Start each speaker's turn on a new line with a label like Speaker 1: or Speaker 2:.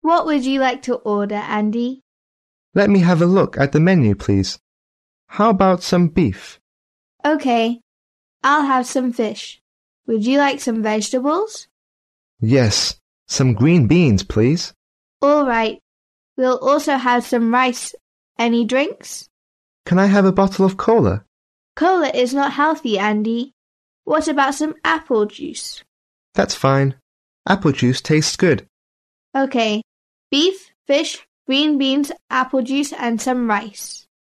Speaker 1: What would you like to order, Andy?
Speaker 2: Let me have a look at the menu, please. How about some beef?
Speaker 1: Okay, I'll have some fish. Would you like some vegetables?
Speaker 2: Yes, some green beans, please.
Speaker 1: All right. We'll also have some rice. Any drinks?
Speaker 2: Can I have a bottle of cola?
Speaker 1: Cola is not healthy, Andy. What about some apple juice?
Speaker 2: That's fine. Apple juice tastes good.
Speaker 1: Okay. Beef, fish, green beans, apple juice, and some rice.